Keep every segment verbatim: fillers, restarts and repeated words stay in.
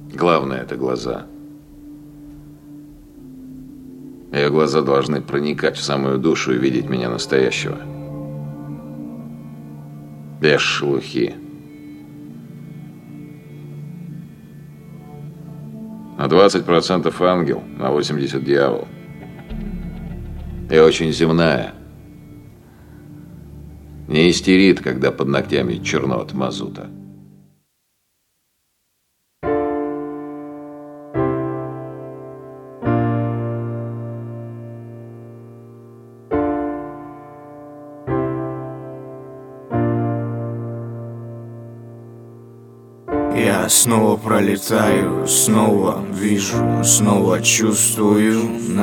Главное – это глаза. Ее глаза должны проникать в самую душу и видеть меня настоящего. Без шелухи. На двадцать процентов ангел, на восемьдесят процентов дьявол. И очень земная. Не истерит, когда под ногтями черно от мазута. Я снова пролетаю, снова вижу, снова чувствую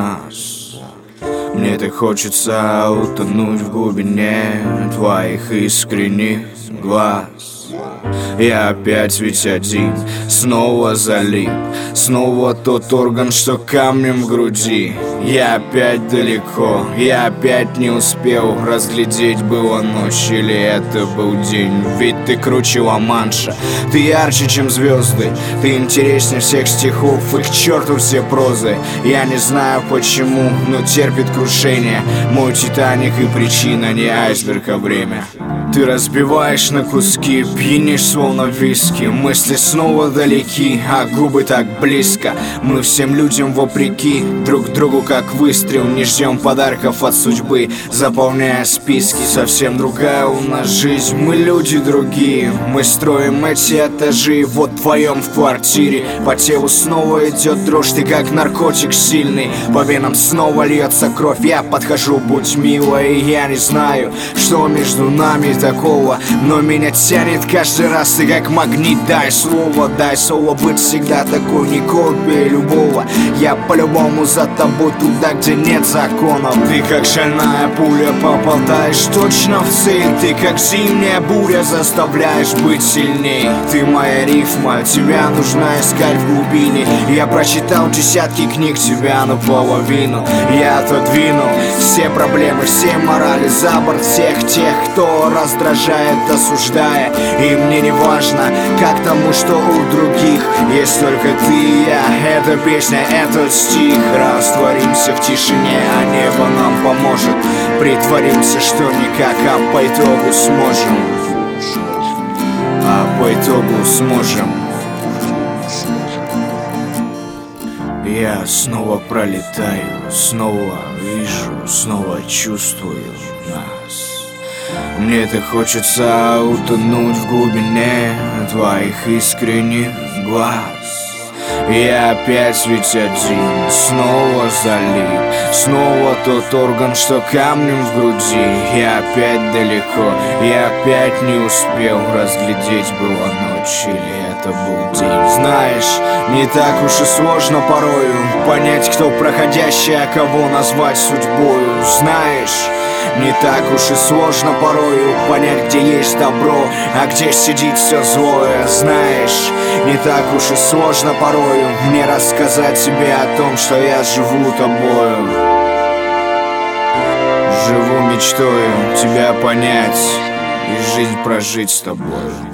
нас. Мне так хочется утонуть в глубине твоих искренних глаз. Я опять ведь один, снова залип, снова тот орган, что камнем в груди. Я опять далеко, я опять не успел разглядеть, была ночь или это был день. Ведь ты круче Ла-Манша, ты ярче, чем звезды, ты интереснее всех стихов и к черту все прозы. Я не знаю почему, но терпит крушение мой Титаник, и причина не айсберг, а время. Ты разбиваешь на куски, пьянишь словно виски. Мысли снова далеки, а губы так близко. Мы всем людям вопреки, друг другу как выстрел. Не ждем подарков от судьбы, заполняя списки. Совсем другая у нас жизнь, мы люди другие. Мы строим эти этажи, вот вдвоем в квартире. По телу снова идет дрожь, ты как наркотик сильный. По венам снова льется кровь, я подхожу, будь милой. Я не знаю, что между нами такого, но меня тянет каждый раз, ты как магнит. Дай слово, дай слово быть всегда такой, не копия любого. Я по-любому за тобой туда, где нет законов. Ты как шальная пуля, попадаешь точно в цель. Ты как зимняя буря, заставляешь быть сильней. Ты моя рифма, тебя нужно искать в глубине. Я прочитал десятки книг, тебя наполовину. Я отодвинул все проблемы, все морали за борт, всех тех, кто раздражает, осуждая. И мне не важно, как тому, что у других. Есть только ты и я, эта песня, этот стих. Растворимся в тишине, а небо нам поможет. Притворимся, что никак, а по итогу сможем. А по итогу сможем. Я снова пролетаю, снова вижу, снова чувствую нас. Мне так хочется утонуть в глубине твоих искренних глаз. Я опять ведь один, снова залип, снова тот орган, что камнем в груди. Я опять далеко, я опять не успел разглядеть, была ночь или это был день. Знаешь, не так уж и сложно порою понять, кто проходящий, а кого назвать судьбою. Знаешь, не так уж и сложно порою понять, где есть добро, а где сидит все злое. Знаешь, не так уж и сложно порою мне рассказать тебе о том, что я живу тобою. Живу мечтою тебя понять и жизнь прожить с тобой.